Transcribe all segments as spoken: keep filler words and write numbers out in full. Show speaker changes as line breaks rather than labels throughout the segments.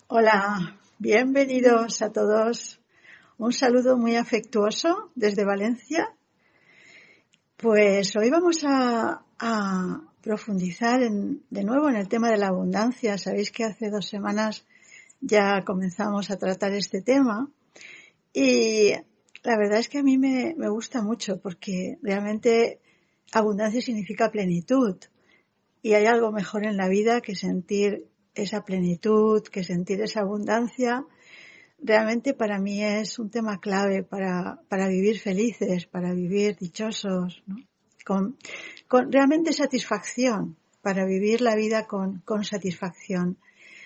Hola, bienvenidos a todos. Un saludo muy afectuoso desde Valencia. Pues hoy vamos a, a profundizar en, de nuevo en el tema de la abundancia. Sabéis que hace dos semanas ya comenzamos a tratar este tema y la verdad es que a mí me, me gusta mucho porque realmente abundancia significa plenitud y hay algo mejor en la vida que sentir esa plenitud, que sentir esa abundancia. Realmente para mí es un tema clave para, para vivir felices, para vivir dichosos, ¿no? Con, con realmente satisfacción, para vivir la vida con, con satisfacción.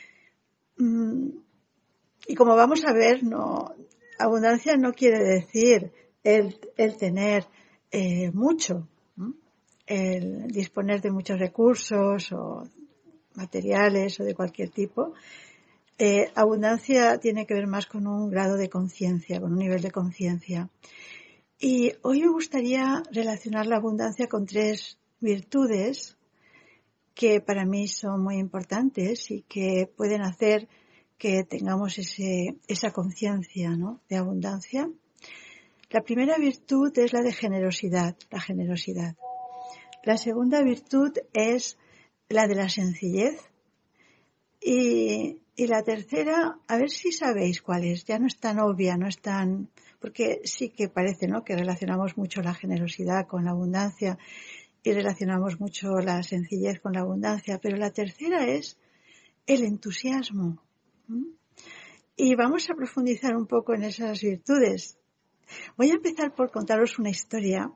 Y como vamos a ver, no, abundancia no quiere decir el, el tener eh, mucho, ¿no? El disponer de muchos recursos o materiales o de cualquier tipo. Eh, abundancia tiene que ver más con un grado de conciencia, con un nivel de conciencia. Y hoy me gustaría relacionar la abundancia con tres virtudes que para mí son muy importantes y que pueden hacer que tengamos ese, esa conciencia, ¿no?, de abundancia. La primera virtud es la de generosidad, la generosidad. La segunda virtud es la de la sencillez. Y, y la tercera, a ver si sabéis cuál es. Ya no es tan obvia, no es tan... Porque sí que parece, ¿no?, que relacionamos mucho la generosidad con la abundancia y relacionamos mucho la sencillez con la abundancia. Pero la tercera es el entusiasmo. ¿Mm? Y vamos a profundizar un poco en esas virtudes. Voy a empezar por contaros una historia.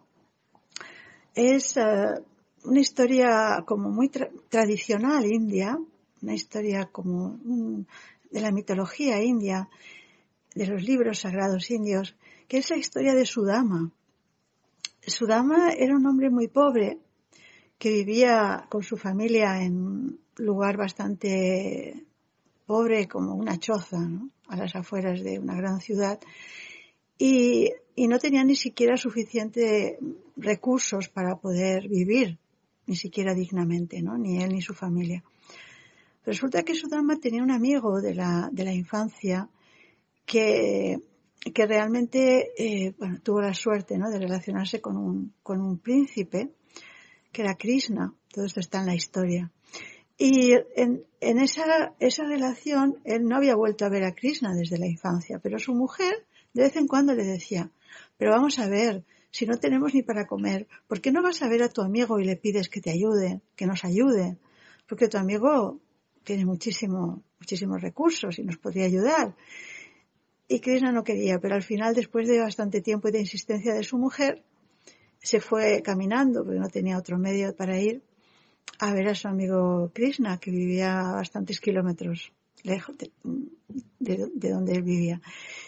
Es uh, una historia como muy tra- tradicional india, una historia como un, de la mitología india, de los libros sagrados indios, que es la historia de Sudama. Sudama era un hombre muy pobre que vivía con su familia en un lugar bastante pobre, como una choza, ¿no?, a las afueras de una gran ciudad, y, y no tenía ni siquiera suficientes recursos para poder vivir, ni siquiera dignamente, ¿no?, ni él ni su familia. Resulta que Sudama tenía un amigo de la, de la infancia que, que realmente eh, bueno, tuvo la suerte, ¿no?, de relacionarse con un, con un príncipe, que era Krishna. Todo esto está en la historia. Y en, en esa, esa relación él no había vuelto a ver a Krishna desde la infancia, pero su mujer de vez en cuando le decía: pero vamos a ver, si no tenemos ni para comer, ¿por qué no vas a ver a tu amigo y le pides que te ayude, que nos ayude? Porque tu amigo tiene muchísimo, muchísimos recursos y nos podría ayudar. Y Krishna no quería, pero al final, después de bastante tiempo y de insistencia de su mujer, se fue caminando, porque no tenía otro medio para ir, a ver a su amigo Krishna, que vivía a bastantes kilómetros lejos de, de, de donde él vivía.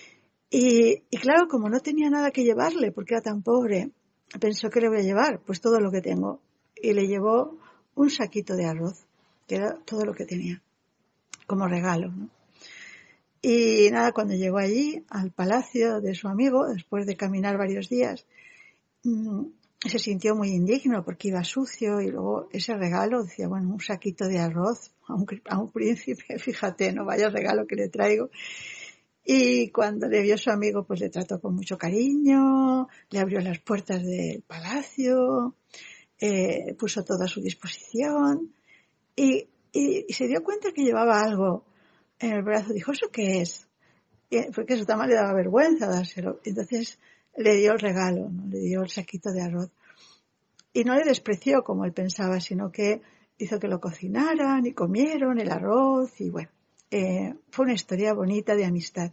Y, y claro, como no tenía nada que llevarle, porque era tan pobre, pensó: ¿qué le voy a llevar? Pues todo lo que tengo. Y le llevó un saquito de arroz, que era todo lo que tenía, como regalo, ¿no? Y nada, cuando llegó allí, al palacio de su amigo, después de caminar varios días, mmm, se sintió muy indigno porque iba sucio, y luego ese regalo, decía, bueno, un saquito de arroz a un, a un príncipe, fíjate, no vaya regalo que le traigo. Y cuando le vio a su amigo, pues le trató con mucho cariño, le abrió las puertas del palacio, eh, puso todo a su disposición y, y, y se dio cuenta que llevaba algo en el brazo. Dijo: ¿eso qué es? Y, porque a su tama le daba vergüenza dárselo. Entonces le dio el regalo, ¿no?, le dio el saquito de arroz. Y no le despreció como él pensaba, sino que hizo que lo cocinaran y comieron el arroz y bueno, eh, fue una historia bonita de amistad.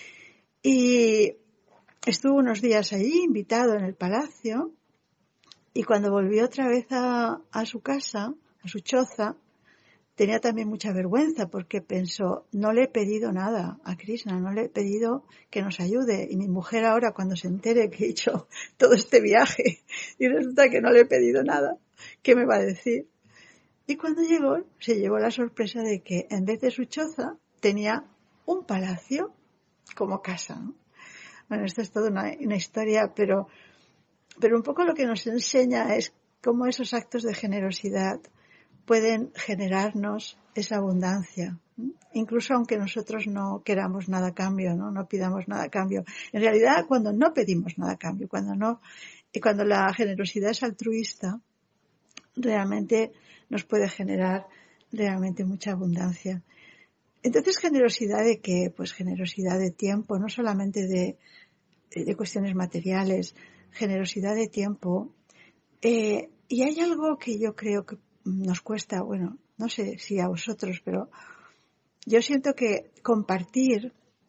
Y estuvo unos días allí, invitado en el palacio, y cuando volvió otra vez a, a su casa, a su choza, tenía también mucha vergüenza porque pensó: no le he pedido nada a Krishna, no le he pedido que nos ayude, y mi mujer ahora, cuando se entere que he hecho todo este viaje y resulta que no le he pedido nada, ¿qué me va a decir? Y cuando llegó, se llevó la sorpresa de que en vez de su choza tenía un palacio como casa, ¿no? Bueno, esto es toda una, una historia, pero, pero un poco lo que nos enseña es cómo esos actos de generosidad pueden generarnos esa abundancia, Incluso aunque nosotros no queramos nada a cambio, ¿no? No pidamos nada a cambio. En realidad, cuando no pedimos nada a cambio, cuando no, y cuando la generosidad es altruista, realmente nos puede generar realmente mucha abundancia. Entonces, ¿generosidad de qué? Pues generosidad de tiempo, no solamente de, de cuestiones materiales, generosidad de tiempo. Eh, y hay algo que yo creo que nos cuesta, bueno, no sé si a vosotros, pero yo siento que compartir,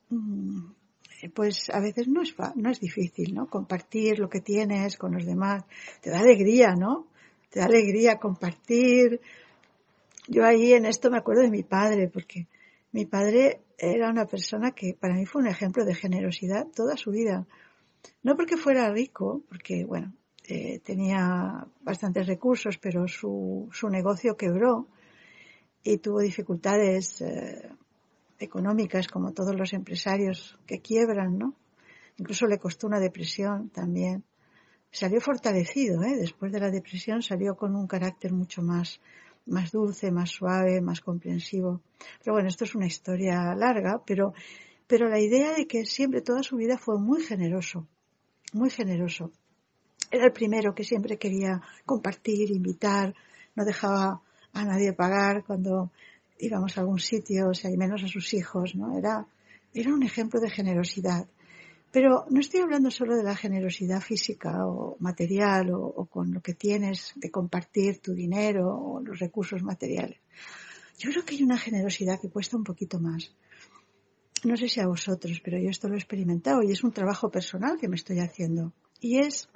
pues a veces no es, no es difícil, ¿no? Compartir lo que tienes con los demás. Te da alegría, ¿no? Te da alegría compartir. Yo ahí en esto me acuerdo de mi padre, porque mi padre era una persona que para mí fue un ejemplo de generosidad toda su vida. No porque fuera rico, porque, bueno, eh, tenía bastantes recursos, pero su, su negocio quebró y tuvo dificultades eh, económicas, como todos los empresarios que quiebran, ¿no? Incluso le costó una depresión también. Salió fortalecido, ¿eh? Después de la depresión salió con un carácter mucho más más dulce, más suave, más comprensivo. Pero bueno, esto es una historia larga, pero, pero la idea de que siempre toda su vida fue muy generoso, muy generoso. Era el primero que siempre quería compartir, invitar, no dejaba a nadie pagar cuando íbamos a algún sitio, o sea, y menos a sus hijos, ¿no? Era, era un ejemplo de generosidad. Pero no estoy hablando solo de la generosidad física o material o, o con lo que tienes de compartir tu dinero o los recursos materiales. Yo creo que hay una generosidad que cuesta un poquito más. No sé si a vosotros, pero yo esto lo he experimentado y es un trabajo personal que me estoy haciendo. Y es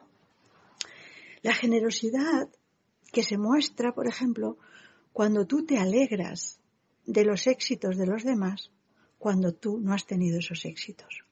la generosidad que se muestra, por ejemplo, cuando tú te alegras de los éxitos de los demás cuando tú no has tenido esos éxitos.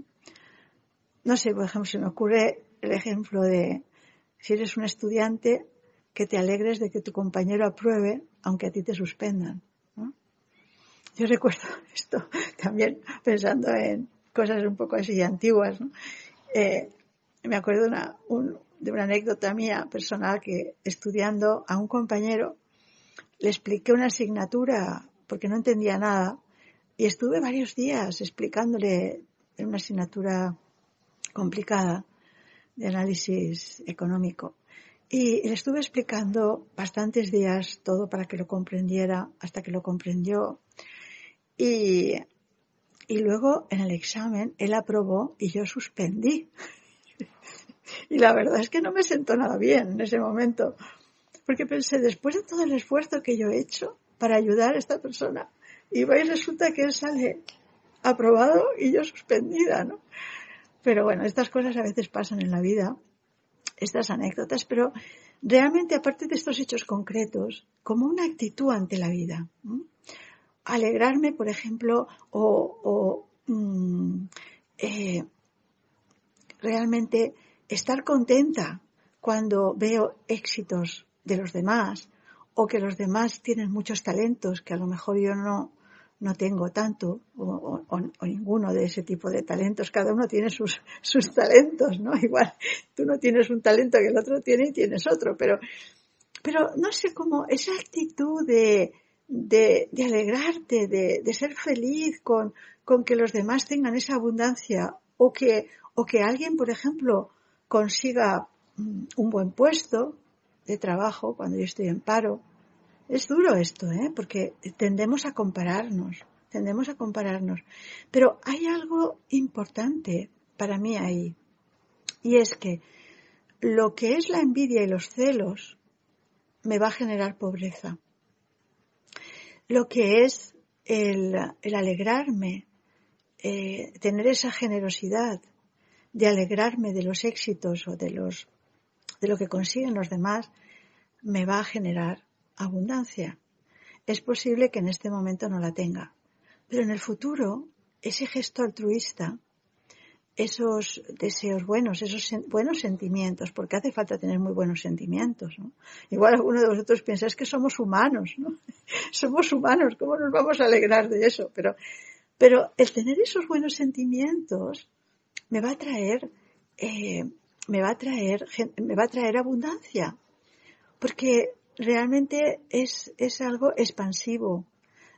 No sé, por ejemplo, se me ocurre el ejemplo de si eres un estudiante que te alegres de que tu compañero apruebe aunque a ti te suspendan, ¿no? Yo recuerdo esto también pensando en cosas un poco así antiguas, ¿no? Eh, me acuerdo de una, un, de una anécdota mía personal que estudiando a un compañero le expliqué una asignatura porque no entendía nada y estuve varios días explicándole una asignatura complicada de análisis económico y le estuve explicando bastantes días todo para que lo comprendiera hasta que lo comprendió y, y luego en el examen él aprobó y yo suspendí y la verdad es que no me sentó nada bien en ese momento porque pensé, después de todo el esfuerzo que yo he hecho para ayudar a esta persona y resulta que él sale aprobado y yo suspendida, ¿no? Pero bueno, estas cosas a veces pasan en la vida, estas anécdotas, pero realmente aparte de estos hechos concretos, como una actitud ante la vida. ¿Mm? Alegrarme, por ejemplo, o, o mm, eh, realmente estar contenta cuando veo éxitos de los demás o que los demás tienen muchos talentos que a lo mejor yo no no tengo tanto o, o, o ninguno de ese tipo de talentos. Cada uno tiene sus, sus talentos, ¿no? Igual tú no tienes un talento que el otro tiene y tienes otro, pero, pero no sé cómo esa actitud de, de, de alegrarte, de, de ser feliz con, con que los demás tengan esa abundancia o que, o que alguien, por ejemplo, consiga un buen puesto de trabajo cuando yo estoy en paro. Es duro esto, ¿eh? Porque tendemos a compararnos, tendemos a compararnos. Pero hay algo importante para mí ahí, y es que lo que es la envidia y los celos me va a generar pobreza. Lo que es el, el alegrarme, eh, tener esa generosidad de alegrarme de los éxitos o de los de lo que consiguen los demás, me va a generar abundancia. Es posible que en este momento no la tenga, pero en el futuro ese gesto altruista, esos deseos buenos, esos sen- buenos sentimientos, porque hace falta tener muy buenos sentimientos, ¿no? Igual alguno de vosotros piensa, es que somos humanos, ¿no? Somos humanos, ¿cómo nos vamos a alegrar de eso? Pero, pero el tener esos buenos sentimientos me va a traer, eh, me va a traer, me va a traer abundancia, porque realmente es, es algo expansivo,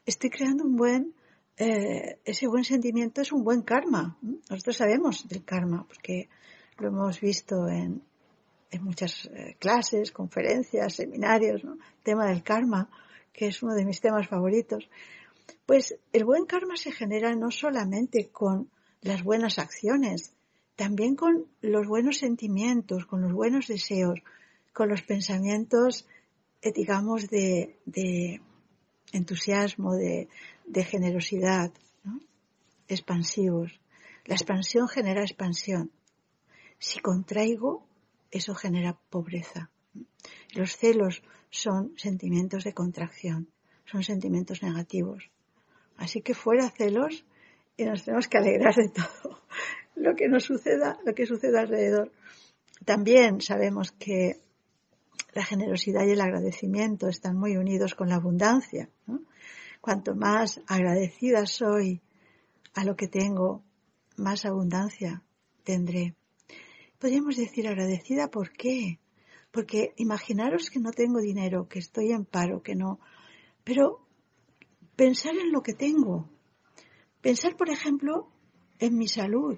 estoy creando un buen, eh, ese buen sentimiento es un buen karma. Nosotros sabemos del karma porque lo hemos visto en, en muchas eh, clases, conferencias, seminarios, ¿no? El tema del karma, que es uno de mis temas favoritos. Pues el buen karma se genera no solamente con las buenas acciones, también con los buenos sentimientos, con los buenos deseos, con los pensamientos, eh, digamos, de, de entusiasmo, de, de generosidad, ¿no? Expansivos. La expansión genera expansión. Si contraigo, eso genera pobreza. Los celos son sentimientos de contracción, son sentimientos negativos. Así que fuera celos y nos tenemos que alegrar de todo lo que nos suceda, lo que suceda alrededor. También sabemos que la generosidad y el agradecimiento están muy unidos con la abundancia, ¿no? Cuanto más agradecida soy a lo que tengo, más abundancia tendré. Podríamos decir agradecida, ¿por qué? Porque imaginaros que no tengo dinero, que estoy en paro, que no, pero pensar en lo que tengo. Pensar, por ejemplo, en mi salud.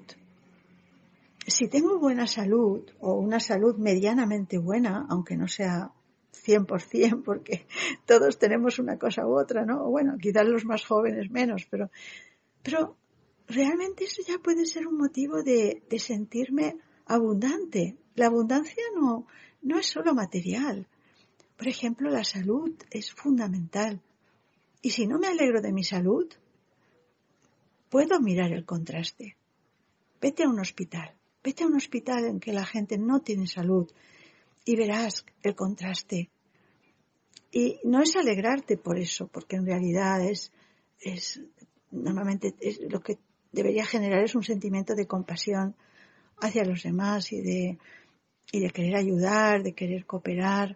Si tengo buena salud o una salud medianamente buena, aunque no sea cien por ciento, porque todos tenemos una cosa u otra, ¿no? O bueno, quizás los más jóvenes menos, pero, pero realmente eso ya puede ser un motivo de, de sentirme abundante. La abundancia no, no es solo material. Por ejemplo, la salud es fundamental. Y si no me alegro de mi salud, puedo mirar el contraste. Vete a un hospital. Vete a un hospital en que la gente no tiene salud y verás el contraste. Y no es alegrarte por eso, porque en realidad es, es normalmente es, lo que debería generar es un sentimiento de compasión hacia los demás y de, y de querer ayudar, de querer cooperar.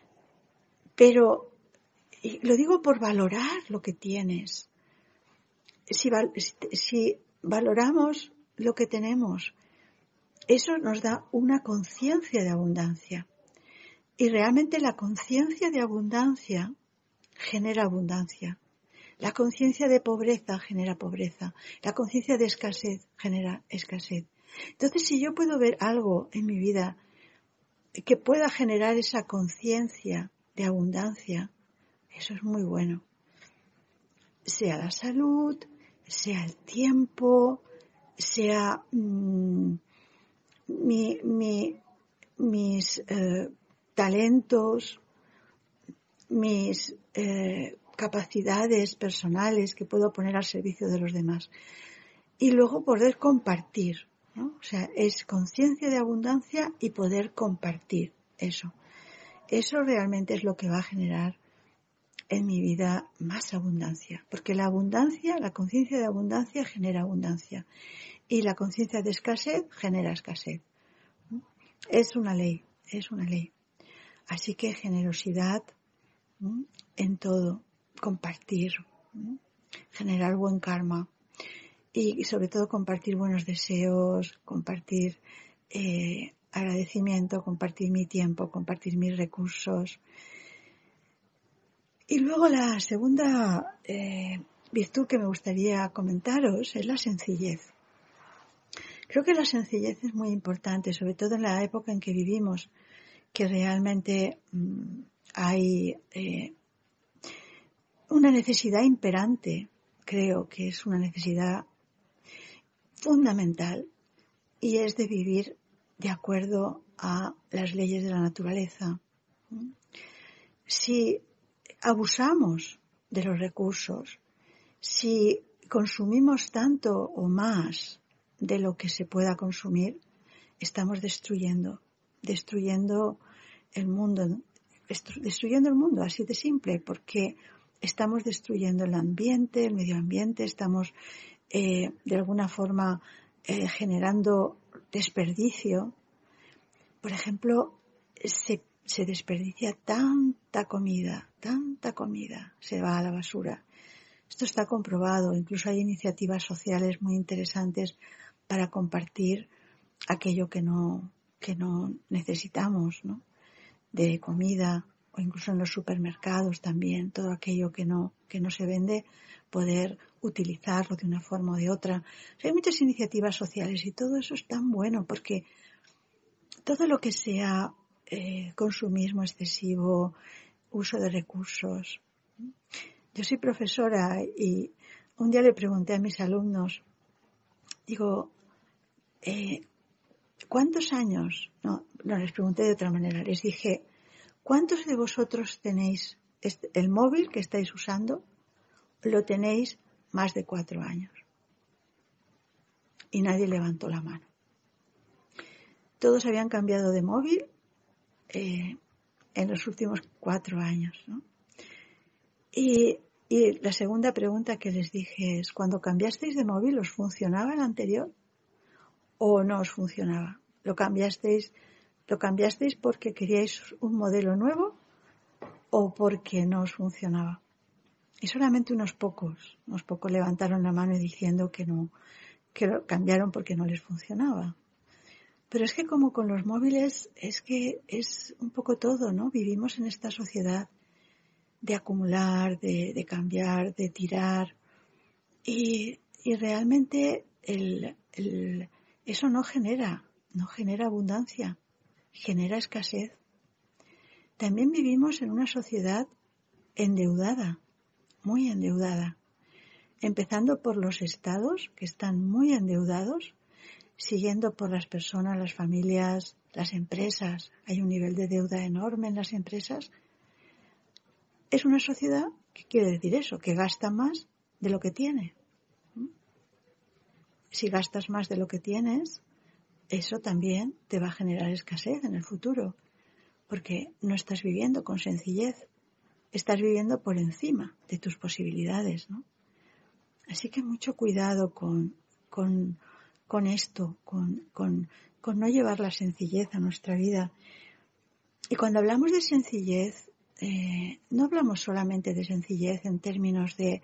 Pero y lo digo por valorar lo que tienes. Si, si valoramos lo que tenemos, eso nos da una conciencia de abundancia. Y realmente la conciencia de abundancia genera abundancia. La conciencia de pobreza genera pobreza. La conciencia de escasez genera escasez. Entonces, si yo puedo ver algo en mi vida que pueda generar esa conciencia de abundancia, eso es muy bueno. Sea la salud, sea el tiempo, sea mmm, mi, mi, mis eh, talentos, mis eh, capacidades personales que puedo poner al servicio de los demás. Y luego poder compartir, ¿no? O sea, es conciencia de abundancia y poder compartir eso. Eso realmente es lo que va a generar en mi vida más abundancia. Porque la abundancia, la conciencia de abundancia genera abundancia. Y la conciencia de escasez genera escasez. Es una ley, es una ley. Así que generosidad, ¿sí?, en todo, compartir, ¿sí?, generar buen karma y sobre todo compartir buenos deseos, compartir eh, agradecimiento, compartir mi tiempo, compartir mis recursos. Y luego la segunda eh, virtud que me gustaría comentaros es la sencillez. Creo que la sencillez es muy importante, sobre todo en la época en que vivimos, que realmente mmm, hay eh, una necesidad imperante, creo que es una necesidad fundamental, y es de vivir de acuerdo a las leyes de la naturaleza. Si abusamos de los recursos, si consumimos tanto o más de lo que se pueda consumir, estamos destruyendo, destruyendo el mundo, destruyendo el mundo, así de simple, porque estamos destruyendo el ambiente, el medio ambiente, estamos eh, de alguna forma eh, generando desperdicio. Por ejemplo, se, se desperdicia tanta comida, tanta comida, se va a la basura. Esto está comprobado, incluso hay iniciativas sociales muy interesantes para compartir aquello que no, que no necesitamos, ¿no?, de comida o incluso en los supermercados también, todo aquello que no, que no se vende, poder utilizarlo de una forma o de otra. O sea, hay muchas iniciativas sociales y todo eso es tan bueno porque todo lo que sea eh, consumismo excesivo, uso de recursos. Yo soy profesora y un día le pregunté a mis alumnos, digo, eh, ¿cuántos años? No, no, les pregunté de otra manera, les dije, ¿cuántos de vosotros tenéis este, el móvil que estáis usando? Lo tenéis más de cuatro años. Y nadie levantó la mano. Todos habían cambiado de móvil eh, en los últimos cuatro años, ¿no? Y, y la segunda pregunta que les dije es, ¿cuando cambiasteis de móvil os funcionaba el anterior o no os funcionaba? ¿Lo cambiasteis, lo cambiasteis porque queríais un modelo nuevo o porque no os funcionaba? Y solamente unos pocos, unos pocos levantaron la mano diciendo que no, que lo cambiaron porque no les funcionaba. Pero es que como con los móviles, es que es un poco todo, ¿no? Vivimos en esta sociedad de acumular, de, de cambiar, de tirar. Y, y realmente el, el, eso no genera, no genera abundancia, genera escasez. También vivimos en una sociedad endeudada, muy endeudada, empezando por los estados, que están muy endeudados, siguiendo por las personas, las familias, las empresas. Hay un nivel de deuda enorme en las empresas. Es una sociedad que quiere decir eso, que gasta más de lo que tiene. Si gastas más de lo que tienes, eso también te va a generar escasez en el futuro, porque no estás viviendo con sencillez, estás viviendo por encima de tus posibilidades, ¿no? Así que mucho cuidado con, con, con esto, con, con, con no llevar la sencillez a nuestra vida. Y cuando hablamos de sencillez, eh, no hablamos solamente de sencillez en términos de,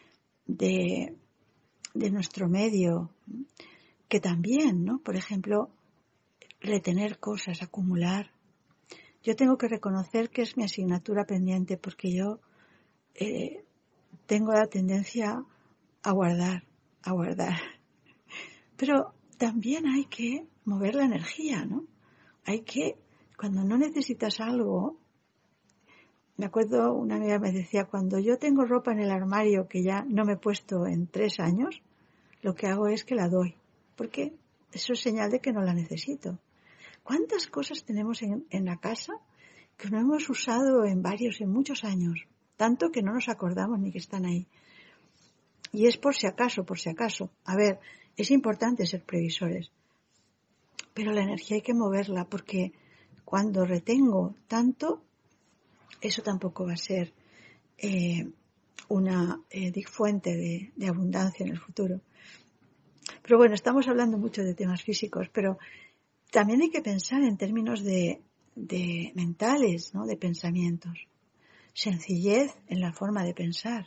de, de nuestro medio, que también, ¿no? Por ejemplo, retener cosas, acumular. Yo tengo que reconocer que es mi asignatura pendiente porque yo eh, tengo la tendencia a guardar, a guardar. Pero también hay que mover la energía, ¿no? Hay que, cuando no necesitas algo, me acuerdo una amiga me decía, cuando yo tengo ropa en el armario que ya no me he puesto en tres años, lo que hago es que la doy, porque eso es señal de que no la necesito. ¿Cuántas cosas tenemos en, en la casa que no hemos usado en varios, en muchos años? Tanto que no nos acordamos ni que están ahí. Y es por si acaso, por si acaso. A ver, es importante ser previsores, pero la energía hay que moverla porque cuando retengo tanto, eso tampoco va a ser eh, una eh, fuente de, de abundancia en el futuro. Pero bueno, estamos hablando mucho de temas físicos, pero también hay que pensar en términos de, de mentales, ¿no? De pensamientos. Sencillez en la forma de pensar.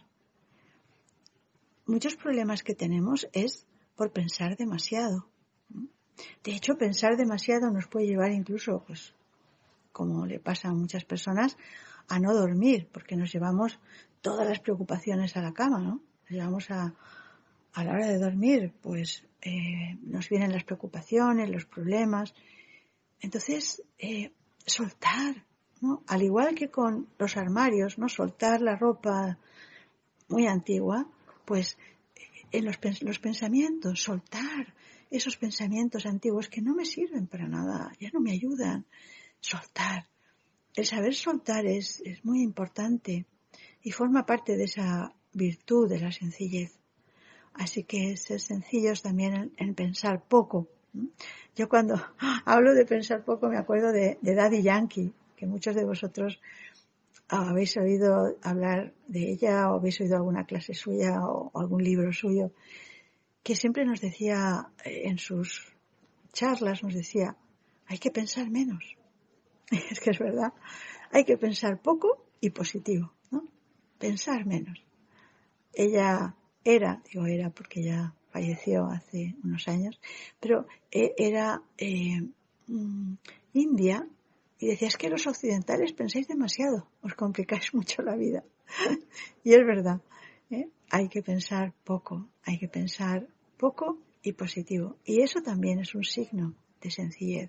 Muchos problemas que tenemos es por pensar demasiado. De hecho, pensar demasiado nos puede llevar incluso, pues, como le pasa a muchas personas, a no dormir, porque nos llevamos todas las preocupaciones a la cama, ¿no? Nos llevamos a, a la hora de dormir, pues eh, nos vienen las preocupaciones, los problemas. Entonces, eh, soltar, ¿no? Al igual que con los armarios, ¿no? Soltar la ropa muy antigua, pues en los, los pensamientos, soltar esos pensamientos antiguos que no me sirven para nada, ya no me ayudan. Soltar. El saber soltar es, es muy importante y forma parte de esa virtud de la sencillez. Así que ser sencillos también en, en pensar poco. Yo cuando hablo de pensar poco me acuerdo de, de Daddy Yankee, que muchos de vosotros habéis oído hablar de ella o habéis oído alguna clase suya o, o algún libro suyo, que siempre nos decía en sus charlas, nos decía, hay que pensar menos. Es que es verdad, hay que pensar poco y positivo, ¿no? Pensar menos. Ella era, digo era porque ya falleció hace unos años, pero era eh, india Y decía, es que los occidentales pensáis demasiado, os complicáis mucho la vida. Y es verdad, ¿eh? Hay que pensar poco, hay que pensar poco y positivo. Y eso también es un signo de sencillez.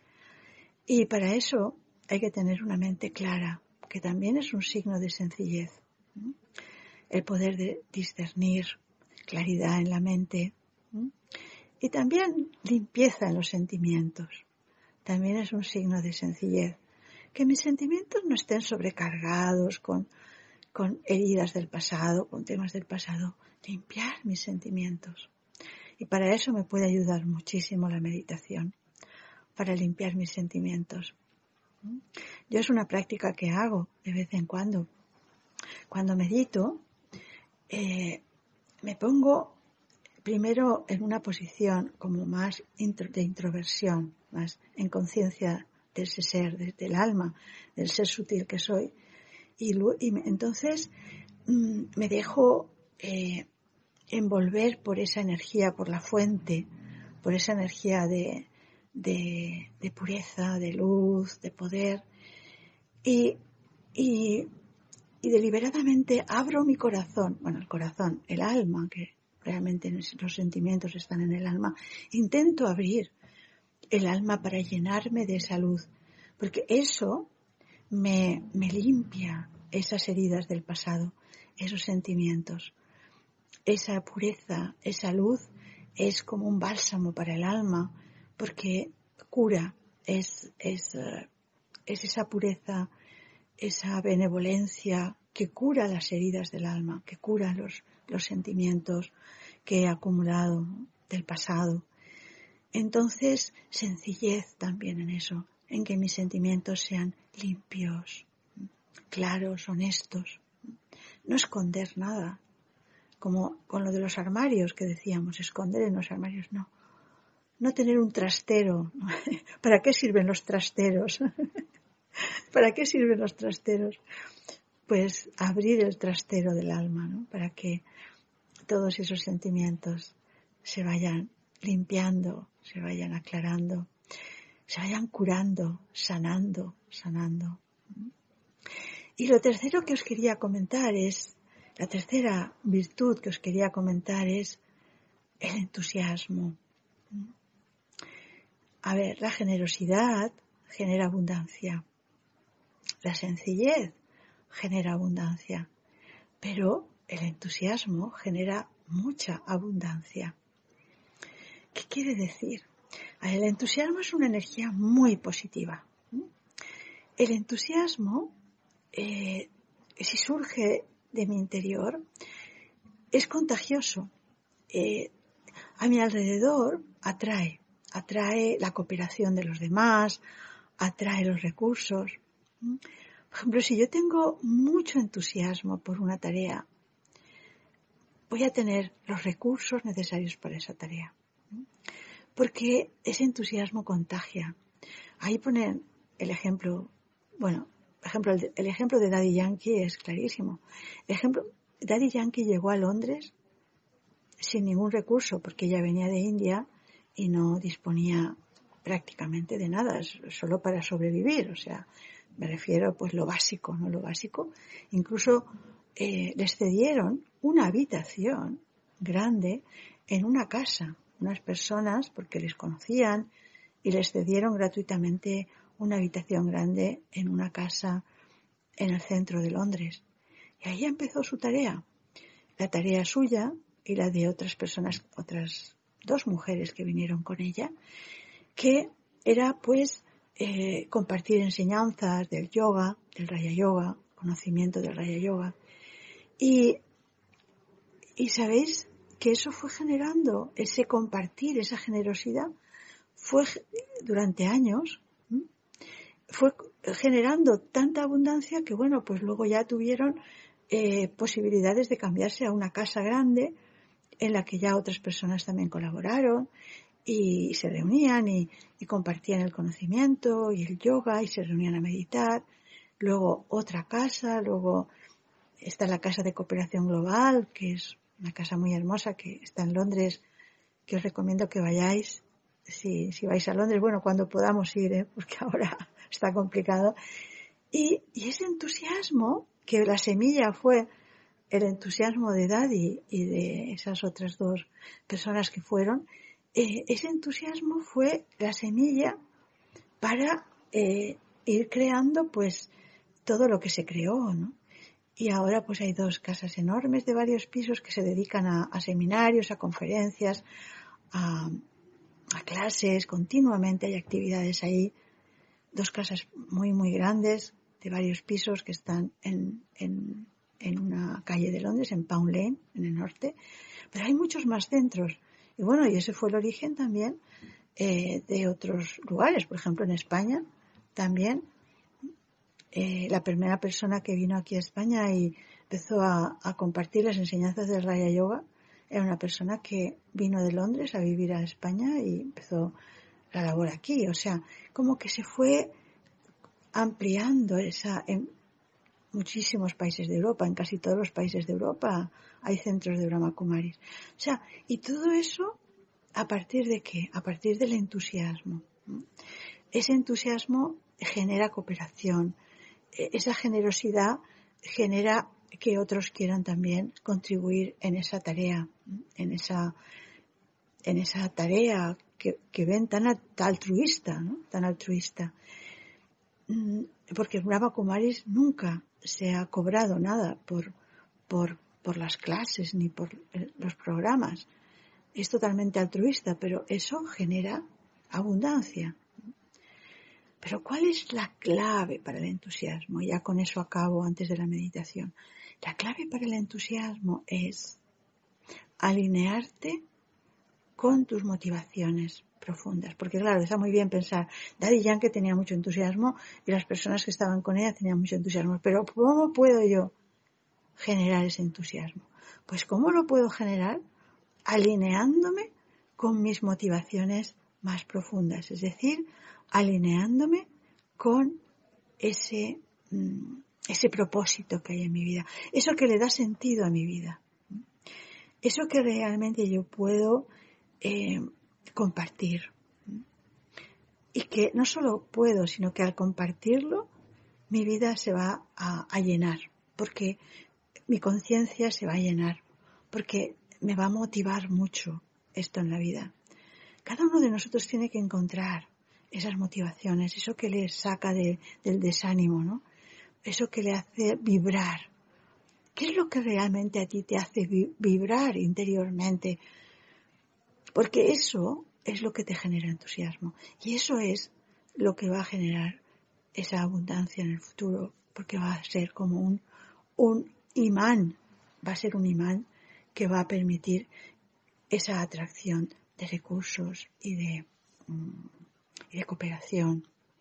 Y para eso hay que tener una mente clara, que también es un signo de sencillez. ¿Mm? El poder de discernir, claridad en la mente. ¿Mm? Y también limpieza en los sentimientos. También es un signo de sencillez. Que mis sentimientos no estén sobrecargados con, con heridas del pasado, con temas del pasado. Limpiar mis sentimientos. Y para eso me puede ayudar muchísimo la meditación, para limpiar mis sentimientos. Yo es una práctica que hago de vez en cuando. Cuando medito, eh, me pongo primero en una posición como más intro, de introversión, más en conciencia de ese ser, de, del alma, del ser sutil que soy. Y, y me, entonces mmm, me dejo eh, envolver por esa energía, por la fuente, por esa energía de, de, de pureza, de luz, de poder. Y, y, y deliberadamente abro mi corazón, bueno, el corazón, el alma, que realmente los sentimientos están en el alma. Intento abrir el alma para llenarme de esa luz, porque eso me, me limpia esas heridas del pasado, esos sentimientos. Esa pureza, esa luz es como un bálsamo para el alma, porque cura, es, es, es esa pureza, esa benevolencia que cura las heridas del alma, que cura los, los sentimientos que he acumulado, ¿no?, del pasado. Entonces, sencillez también en eso, en que mis sentimientos sean limpios, claros, honestos. No esconder nada, como con lo de los armarios que decíamos, esconder en los armarios, no. No tener un trastero. ¿Para qué sirven los trasteros? ¿Para qué sirven los trasteros? Pues abrir el trastero del alma, ¿no? Para que todos esos sentimientos se vayan limpiando, se vayan aclarando, se vayan curando, sanando, sanando. Y lo tercero que os quería comentar es, la tercera virtud que os quería comentar es el entusiasmo. A ver, la generosidad genera abundancia, la sencillez genera abundancia, pero el entusiasmo genera mucha abundancia. ¿Qué quiere decir? El entusiasmo es una energía muy positiva. El entusiasmo, eh, si surge de mi interior, es contagioso. Eh, a mi alrededor atrae, atrae la cooperación de los demás, atrae los recursos. Por ejemplo, si yo tengo mucho entusiasmo por una tarea, voy a tener los recursos necesarios para esa tarea. Porque ese entusiasmo contagia. Ahí ponen el ejemplo, bueno, por ejemplo, el, el ejemplo de Daddy Yankee es clarísimo. El ejemplo, Daddy Yankee llegó a Londres sin ningún recurso, porque ella venía de India y no disponía prácticamente de nada, solo para sobrevivir. O sea, me refiero pues lo básico, ¿no? Lo básico. Incluso eh, les cedieron una habitación grande en una casa, unas personas, porque les conocían, y les cedieron gratuitamente una habitación grande en una casa en el centro de Londres. Y ahí empezó su tarea, la tarea suya y la de otras personas, otras dos mujeres que vinieron con ella, que era pues eh, compartir enseñanzas del yoga, del Raya Yoga, conocimiento del Raya Yoga. Y, y sabéis que eso fue generando, ese compartir, esa generosidad, fue durante años, ¿m? fue generando tanta abundancia que bueno, pues luego ya tuvieron eh, posibilidades de cambiarse a una casa grande en la que ya otras personas también colaboraron y se reunían y, y compartían el conocimiento y el yoga y se reunían a meditar. Luego otra casa, luego está la Casa de Cooperación Global, que es una casa muy hermosa que está en Londres, que os recomiendo que vayáis, si, si vais a Londres, bueno, cuando podamos ir, ¿eh? Porque ahora está complicado. Y, y ese entusiasmo, que la semilla fue el entusiasmo de Daddy y de esas otras dos personas que fueron, eh, ese entusiasmo fue la semilla para eh, ir creando pues todo lo que se creó, ¿no? Y ahora pues hay dos casas enormes de varios pisos que se dedican a, a seminarios, a conferencias, a, a clases, continuamente hay actividades ahí. Dos casas muy, muy grandes de varios pisos que están en, en, en una calle de Londres, en Pound Lane, en el norte. Pero hay muchos más centros. Y bueno, y ese fue el origen también eh, de otros lugares. Por ejemplo, en España también. Eh, la primera persona que vino aquí a España y empezó a, a compartir las enseñanzas del Raya Yoga era una persona que vino de Londres a vivir a España y empezó la labor aquí. O sea, como que se fue ampliando esa en muchísimos países de Europa, en casi todos los países de Europa hay centros de Brahma Kumaris. O sea, y todo eso ¿a partir de qué? A partir del entusiasmo. Ese entusiasmo genera cooperación. Esa generosidad genera que otros quieran también contribuir en esa tarea, en esa, en esa tarea que, que ven tan altruista, ¿no? Tan altruista. Porque Brahma Kumaris nunca se ha cobrado nada por, por, por las clases ni por los programas. Es totalmente altruista, pero eso genera abundancia. Pero ¿cuál es la clave para el entusiasmo? Ya con eso acabo antes de la meditación. La clave para el entusiasmo es alinearte con tus motivaciones profundas. Porque claro, está muy bien pensar, Daddy Yankee tenía mucho entusiasmo y las personas que estaban con ella tenían mucho entusiasmo. Pero ¿cómo puedo yo generar ese entusiasmo? Pues ¿cómo lo puedo generar? Alineándome con mis motivaciones más profundas. Es decir, alineándome con ese, ese propósito que hay en mi vida. Eso que le da sentido a mi vida. Eso que realmente yo puedo eh, compartir. Y que no solo puedo, sino que al compartirlo, mi vida se va a, a llenar. Porque mi conciencia se va a llenar. Porque me va a motivar mucho esto en la vida. Cada uno de nosotros tiene que encontrar esas motivaciones, eso que le saca de, del desánimo, ¿no? Eso que le hace vibrar. ¿Qué es lo que realmente a ti te hace vibrar interiormente? Porque eso es lo que te genera entusiasmo. Y eso es lo que va a generar esa abundancia en el futuro, porque va a ser como un, un imán, va a ser un imán que va a permitir esa atracción de recursos y de, y de cooperación.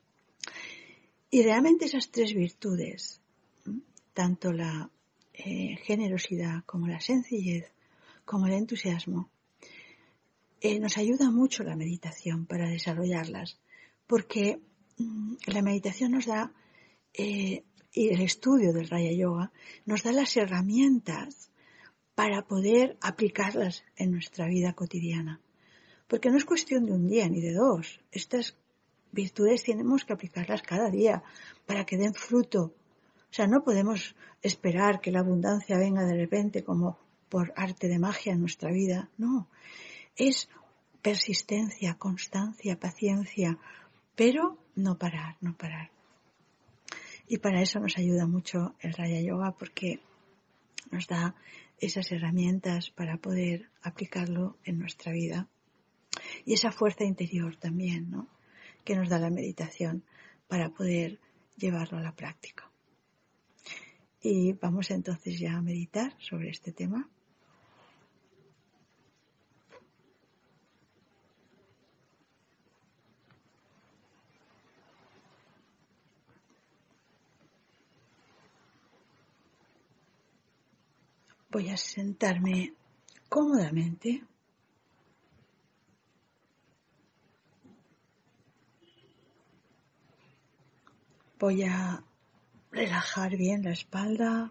Y realmente esas tres virtudes, tanto la eh, generosidad como la sencillez, como el entusiasmo, eh, nos ayuda mucho la meditación para desarrollarlas, porque mm, la meditación nos da, eh, y el estudio del Raya Yoga, nos da las herramientas para poder aplicarlas en nuestra vida cotidiana. Porque no es cuestión de un día ni de dos. Estas virtudes tenemos que aplicarlas cada día para que den fruto. O sea, no podemos esperar que la abundancia venga de repente como por arte de magia en nuestra vida. No, es persistencia, constancia, paciencia, pero no parar, no parar. Y para eso nos ayuda mucho el Raya Yoga porque nos da esas herramientas para poder aplicarlo en nuestra vida. Y esa fuerza interior también, ¿no? Que nos da la meditación para poder llevarlo a la práctica. Y vamos entonces ya a meditar sobre este tema. Voy a sentarme cómodamente. Voy a relajar bien la espalda.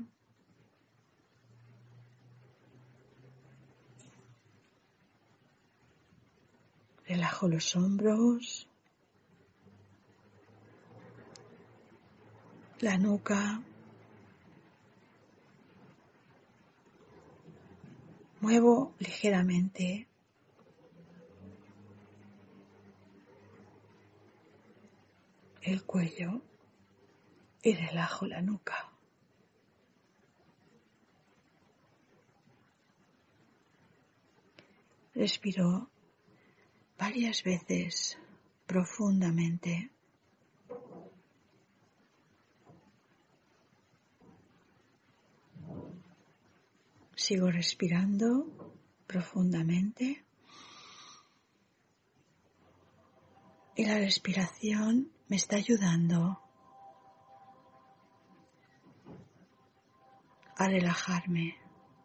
Relajo los hombros. la nuca, muevo ligeramente el cuello y relajo la nuca. Respiro varias veces profundamente. Sigo respirando profundamente y la respiración me está ayudando a relajarme.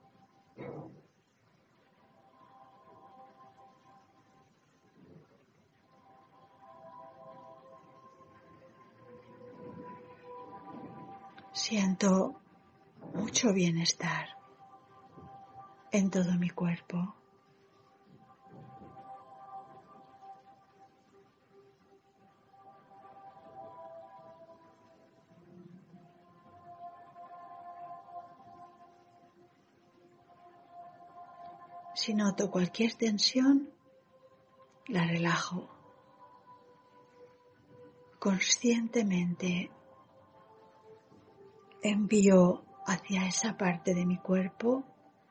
Siento mucho bienestar en todo mi cuerpo. Si noto cualquier tensión, la relajo. Conscientemente envío hacia esa parte de mi cuerpo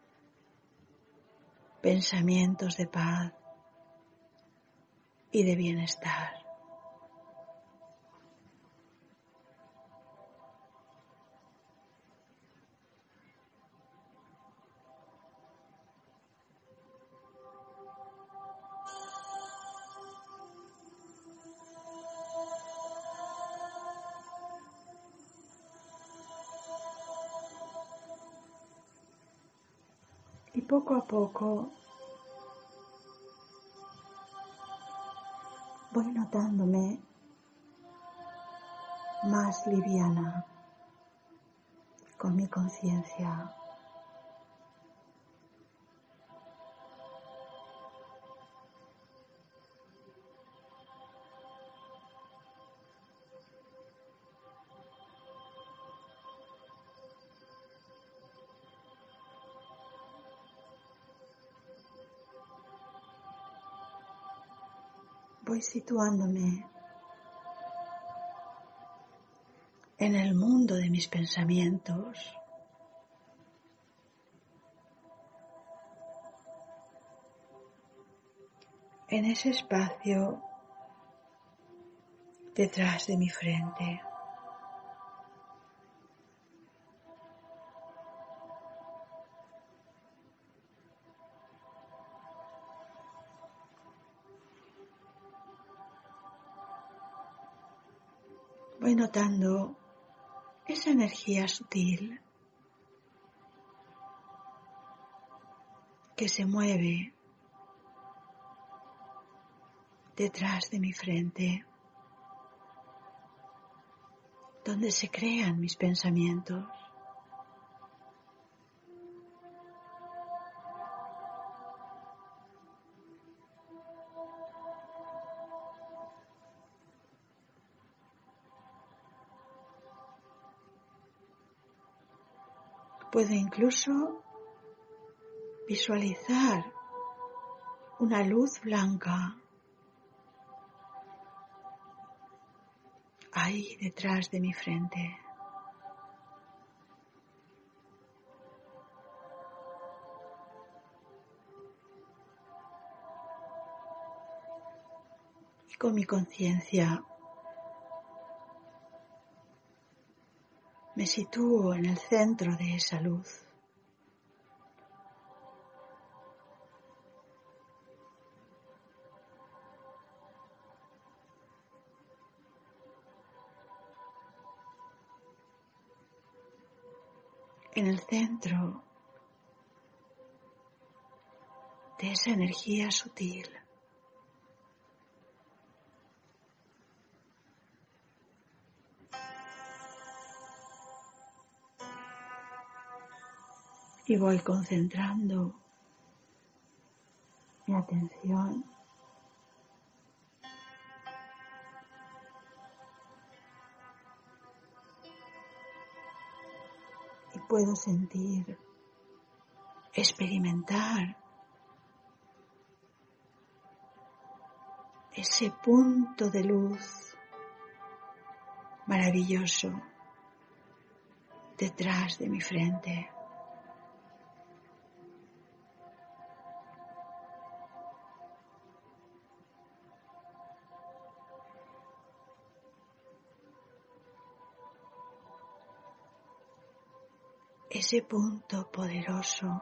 pensamientos de paz y de bienestar. Y poco a poco voy notándome más liviana con mi conciencia. Voy situándome en el mundo de mis pensamientos. En ese espacio detrás de mi frente. Voy notando esa energía sutil que se mueve detrás de mi frente, donde se crean mis pensamientos. Puedo incluso visualizar una luz blanca ahí detrás de mi frente. Y con mi conciencia me sitúo en el centro de esa luz. En el centro de esa energía sutil. Y voy concentrando mi atención puedo sentir, experimentar ese punto de luz maravilloso detrás de mi frente. Ese punto poderoso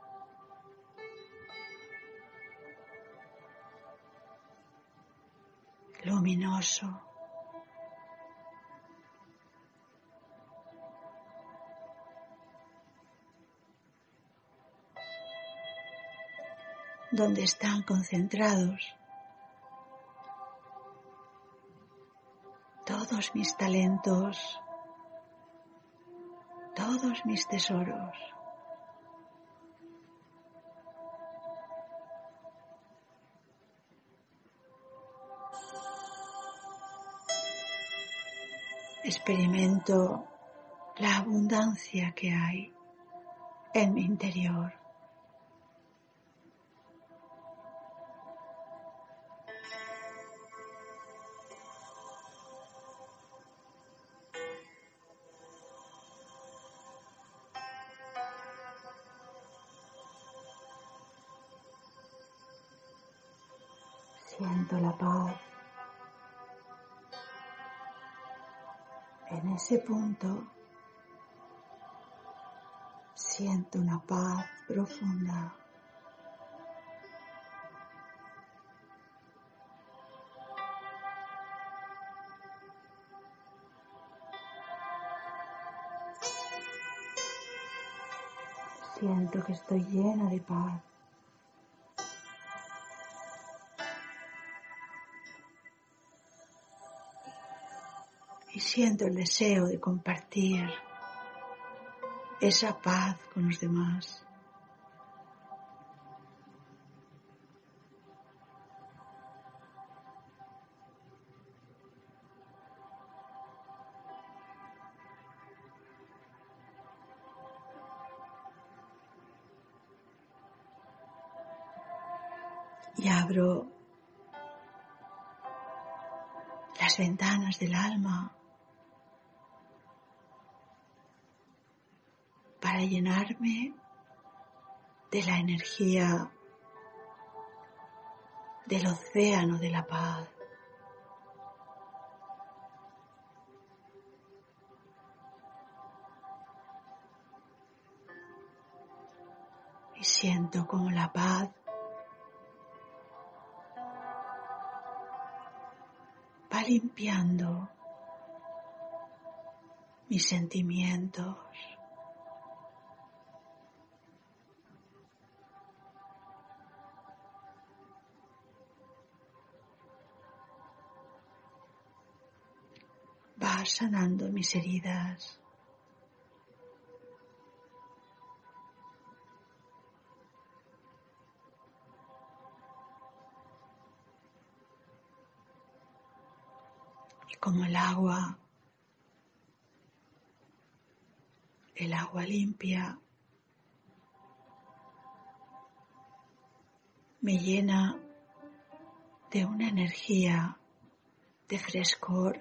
luminoso donde están concentrados todos mis talentos, todos mis tesoros. Experimento la abundancia que hay en mi interior. Siento la paz. En ese punto siento una paz profunda. Siento que estoy llena de paz. Y siento el deseo de compartir esa paz con los demás. Y abro las ventanas del alma para llenarme de la energía del océano de la paz. Y siento como la paz va limpiando mis sentimientos. Va sanando mis heridas. Y como el agua, el agua limpia, me llena de una energía de frescor,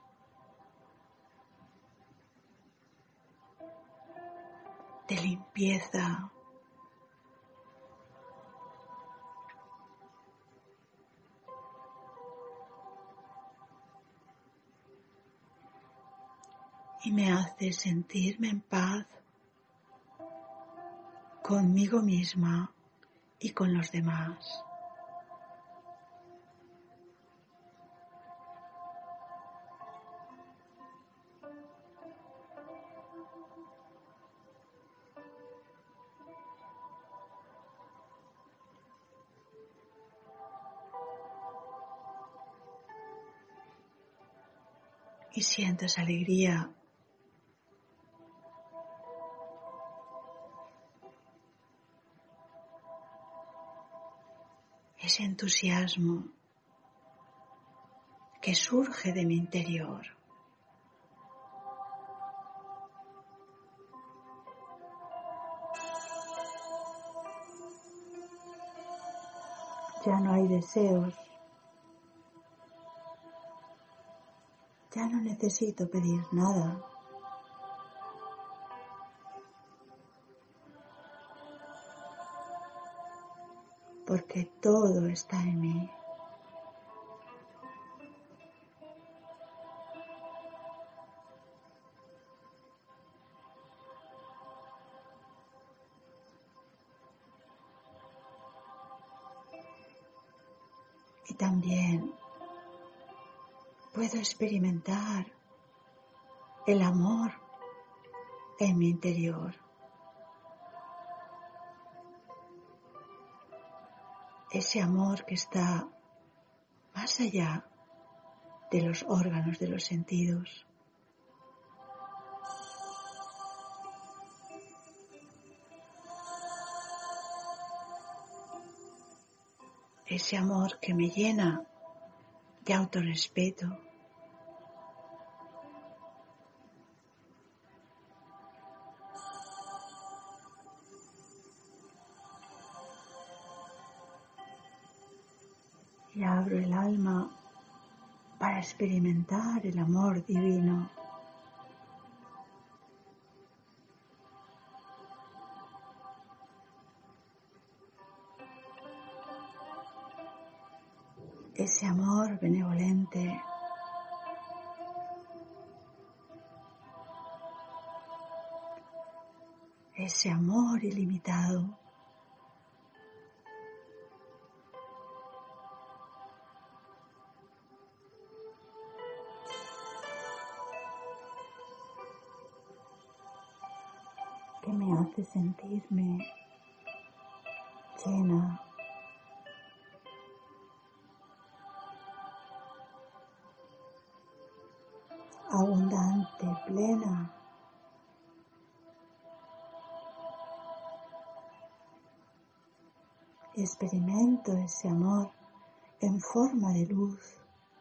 de limpieza, y me hace sentirme en paz conmigo misma y con los demás. Y siento esa alegría, ese entusiasmo que surge de mi interior. Ya no hay deseos. Ya no necesito pedir nada. Porque todo está en mí. Y también puedo experimentar el amor en mi interior. Ese amor que está más allá de los órganos de los sentidos. Ese amor que me llena de autorrespeto. Y abro el alma para experimentar el amor divino. Ese amor benevolente. Ese amor ilimitado. Que me hace sentirme llena, abundante, plena. Y experimento ese amor en forma de luz.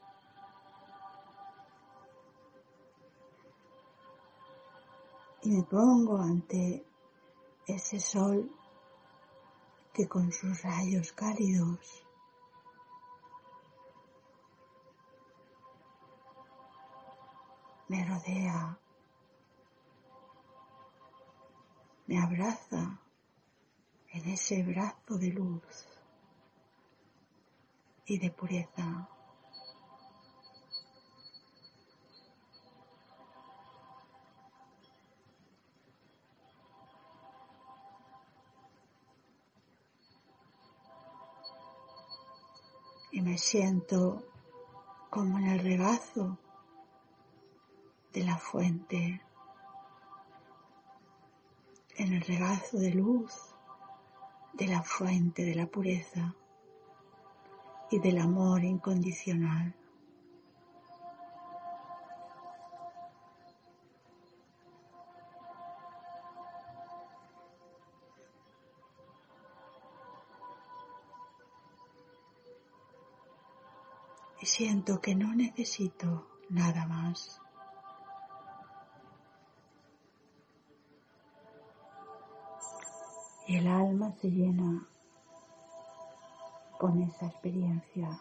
Y me pongo ante ese sol que con sus rayos cálidos me rodea, me abraza en ese brazo de luz y de pureza. Y me siento como en el regazo de la fuente, en el regazo de luz de la fuente de la pureza y del amor incondicional. Y siento que no necesito nada más. Y el alma se llena con esa experiencia.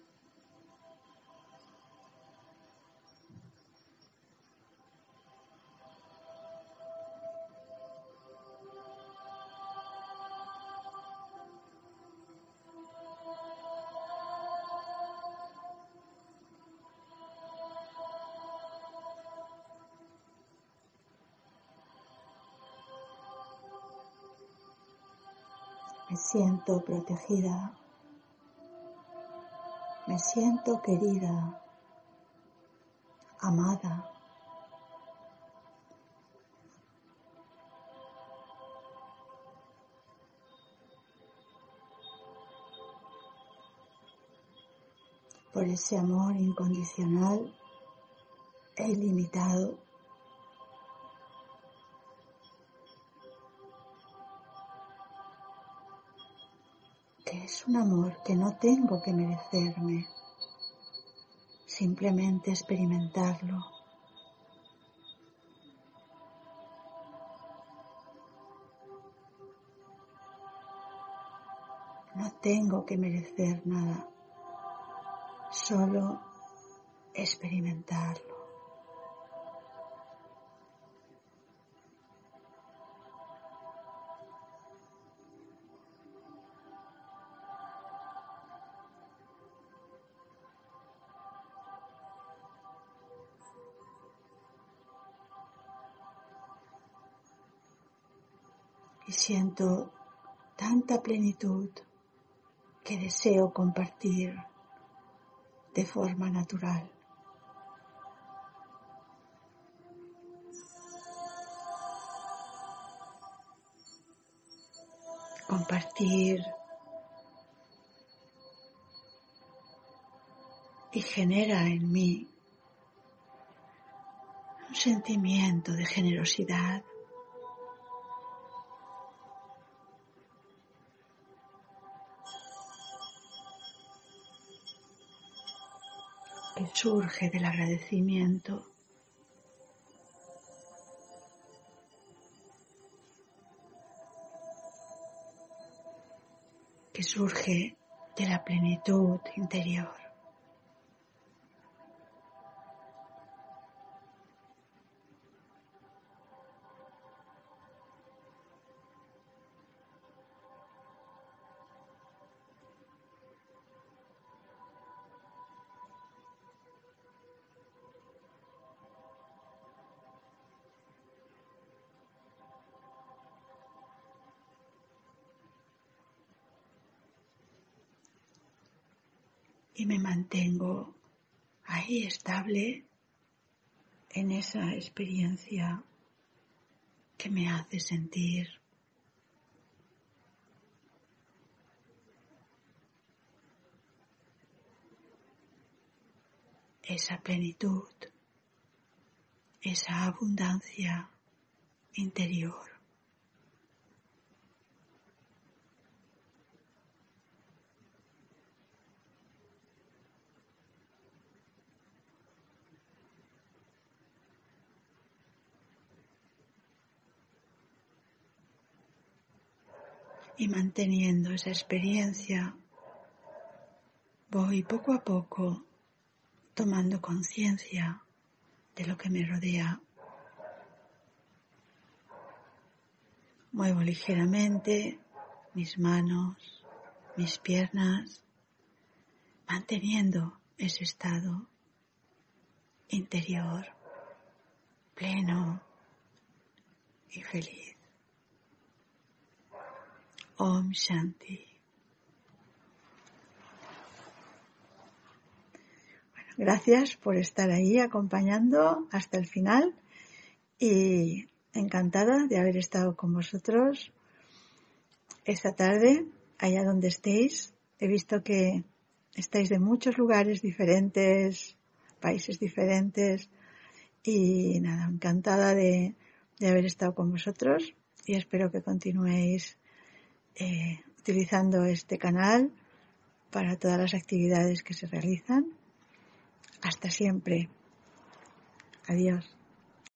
Me siento protegida, me siento querida, amada. Por ese amor incondicional e ilimitado que es un amor que no tengo que merecerme, simplemente experimentarlo. No tengo que merecer nada, solo experimentarlo. Y siento tanta plenitud que deseo compartir de forma natural. Compartir y genera en mí un sentimiento de generosidad, que surge del agradecimiento, que surge de la plenitud interior. Y me mantengo ahí estable en esa experiencia que me hace sentir esa plenitud, esa abundancia interior. Y manteniendo esa experiencia, voy poco a poco tomando conciencia de lo que me rodea. Muevo ligeramente mis manos, mis piernas, manteniendo ese estado interior pleno y feliz. Om Shanti. Bueno, gracias por estar ahí acompañando hasta el final y encantada de haber estado con vosotros esta tarde, allá donde estéis. He visto que estáis de muchos lugares diferentes, países diferentes y nada, encantada de, de haber estado con vosotros y espero que continuéis Eh, utilizando este canal para todas las actividades que se realizan. Hasta siempre. Adiós.